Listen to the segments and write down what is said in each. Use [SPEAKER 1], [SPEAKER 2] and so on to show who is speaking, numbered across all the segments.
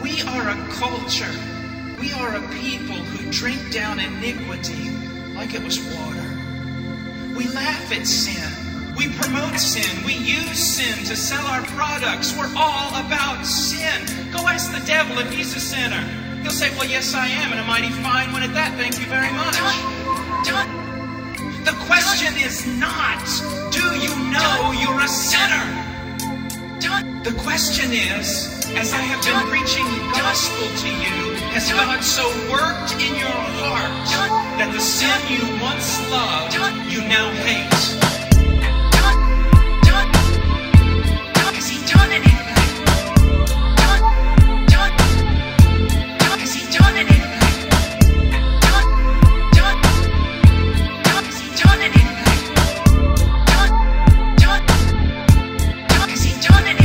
[SPEAKER 1] We are a culture. We are a people who drink down iniquity like it was water. We laugh at sin. We promote sin. We use sin to sell our products. We're all about sin. Go ask the devil if he's a sinner. He'll say, well, yes, I am, and a mighty fine one at that. Thank you very much. The question is not, do you know you're a sinner? The question is, as I have been preaching the gospel to you, has God so worked in your heart that the sin you once loved, you now hate? Has he done anything? Has he done anything? Has he done anything? Has he done anything?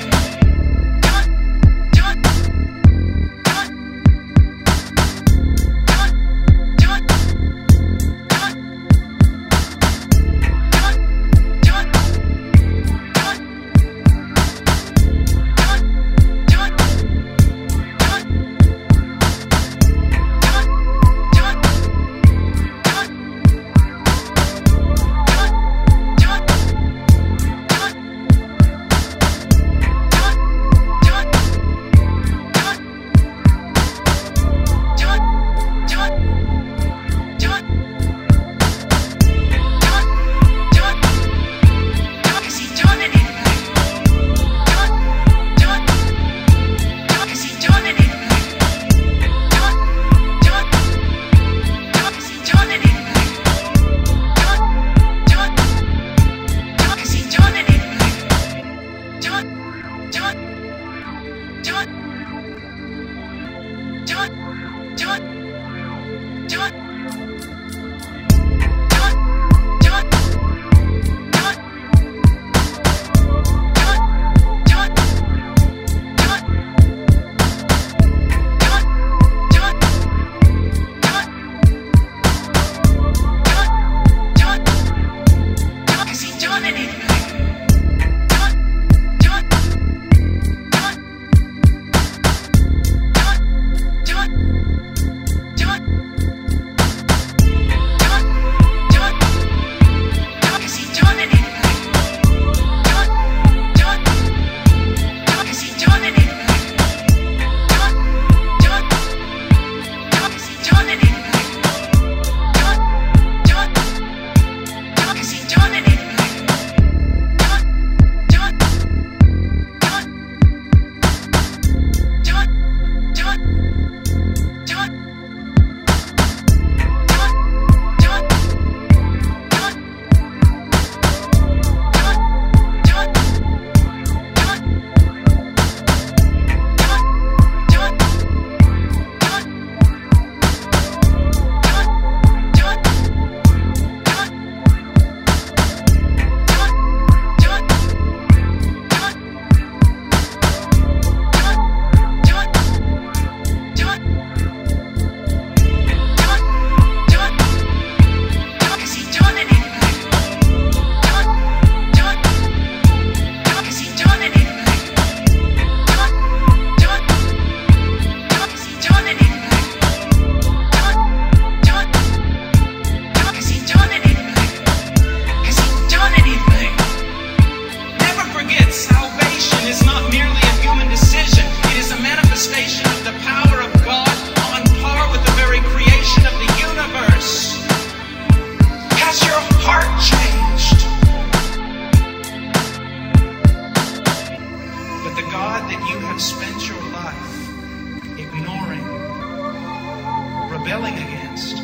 [SPEAKER 1] rebelling against,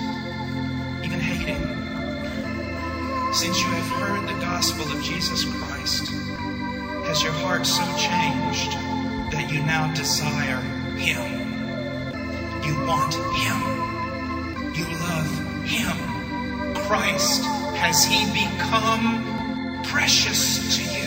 [SPEAKER 1] even hating. Since you have heard the gospel of Jesus Christ, has your heart so changed that you now desire Him? You want Him. You love Him. Christ, has He become precious to you?